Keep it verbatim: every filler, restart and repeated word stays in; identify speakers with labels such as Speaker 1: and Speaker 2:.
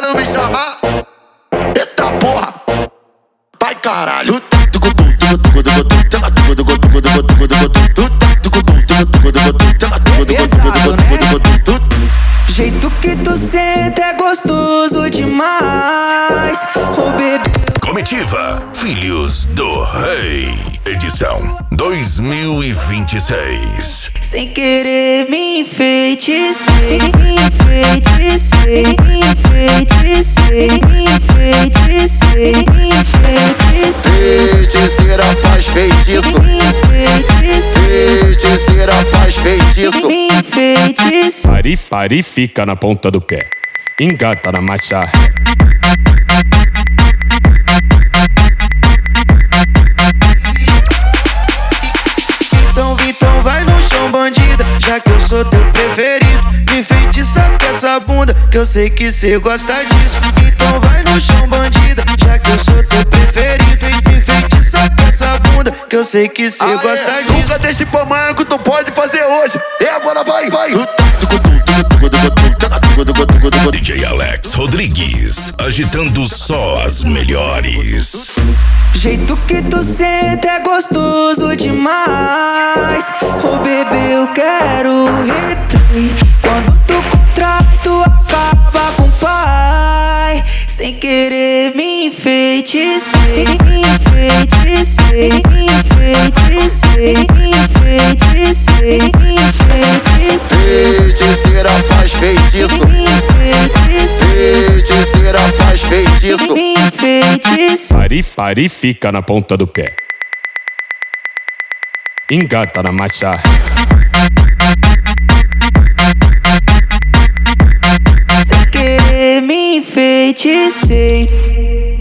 Speaker 1: Quando me chamar, eita porra, vai caralho.
Speaker 2: Pesado, né? Jeito que tu senta é gostoso demais. Oh, bebê.
Speaker 3: Comitiva Filhos do Rei, edição dois mil e vinte e seis.
Speaker 2: Sem querer me enfeiticei, me enfeiticei, me enfeiticei, me enfeiticei, me enfeiticei.
Speaker 1: Feiticeira faz feitiço,
Speaker 2: Me enfeiticei,
Speaker 1: feiticeira faz feitiço.
Speaker 2: me enfeiticei.
Speaker 4: Pare, pare e fica na ponta do pé. Engata na marcha.
Speaker 5: Então, então vai no chão, bandida, já que eu sou teu preferido. Me enfeitiça com essa bunda, que eu sei que cê gosta disso. Então vai no chão, bandida, já que eu sou teu preferido. Me enfeitiça com essa bunda, que eu sei que cê
Speaker 1: Aê,
Speaker 5: gosta disso.
Speaker 1: nunca deixe pra amanhã que tu pode fazer hoje. E agora vai, vai.
Speaker 3: D J Alex Rodrigues, agitando só as melhores.
Speaker 2: Jeito que tu senta é gostoso demais. Oh, bebê, eu quero replay. Quando tu contrato acaba com o pai. Sem querer me enfeiticei, me enfeiticei, me enfeiticei, me enfeiticei, me enfeiticei.
Speaker 1: Feiticeira faz feitiço,
Speaker 2: Me enfeiticei,
Speaker 1: feiticeira faz feitiço.
Speaker 2: me enfeiticei.
Speaker 4: Pare, pare e fica na ponta do pé. Engata na marcha.
Speaker 2: Sem querer me enfeiticei.